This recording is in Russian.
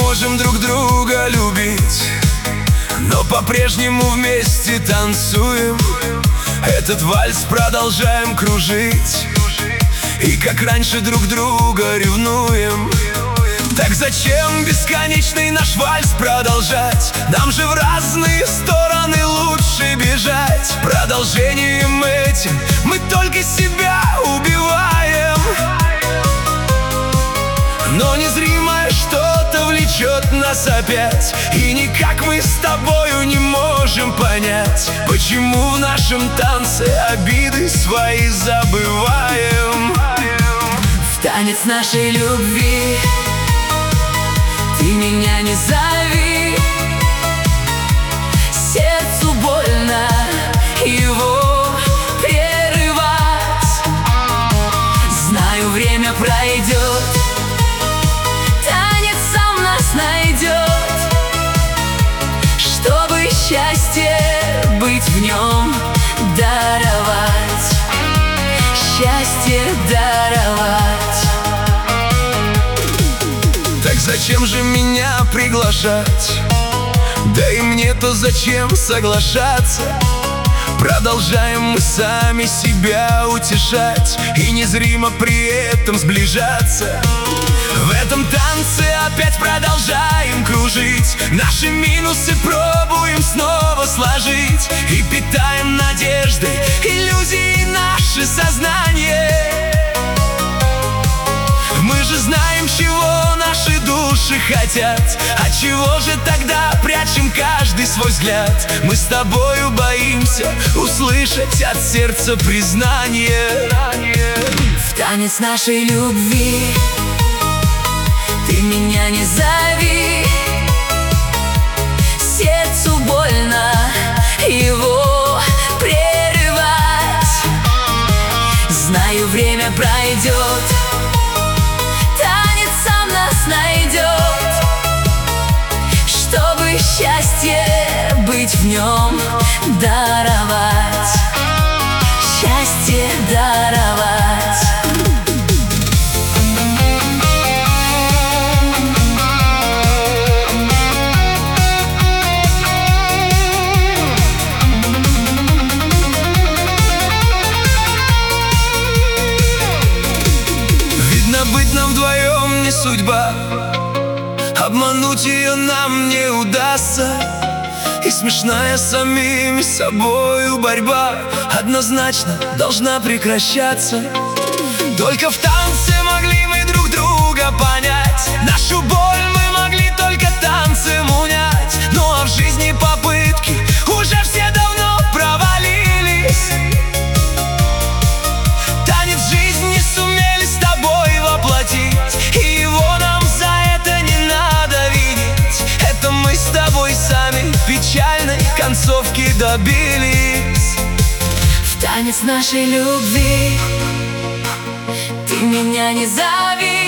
можем друг друга любить, но по-прежнему вместе танцуем. Этот вальс продолжаем кружить, и как раньше друг друга ревнуем. Так зачем бесконечный наш вальс продолжать? Нам же в разные стороны лучше бежать. Продолжением этим мы только себя убиваем. Но незримое что-то влечет нас опять, и никак мы с тобою не можем понять, почему в нашем танце обиды свои забываем. В танец нашей любви ты меня не зови. Сердцу больно его прерывать. Знаю, время пройдет, танец сам нас найдет, чтобы счастье быть в нем, даровать. Счастье даровать. Так зачем же меня приглашать? Да и мне-то зачем соглашаться? Продолжаем мы сами себя утешать и незримо при этом сближаться. В этом танце опять продолжаем кружить, наши минусы пробуем снова сложить, и питаем надеждой иллюзии наше сознание. Мы же знаем, чего наши души хотят, а чего же тогда прячем каждый свой взгляд? Мы с тобою боимся услышать от сердца признание. В танец нашей любви ты меня не зови. Сердцу больно его прерывать. Знаю, время пройдет, танец сам нас найдет, чтобы счастье быть в нем, даровать. Счастье даровать. Быть нам вдвоем не судьба, обмануть ее нам не удастся, и смешная самими собою борьба однозначно должна прекращаться. Только в танце могли мы друг друга понять, нашу боль мы могли только танцем унять. Ну а в жизни попытки уже все давно провалились. Танец жизни не сумели с тобой воплотить, и его нам за это не надо видеть. Это мы с тобой сами печальной концовки добились. В танец нашей любви ты меня не зови.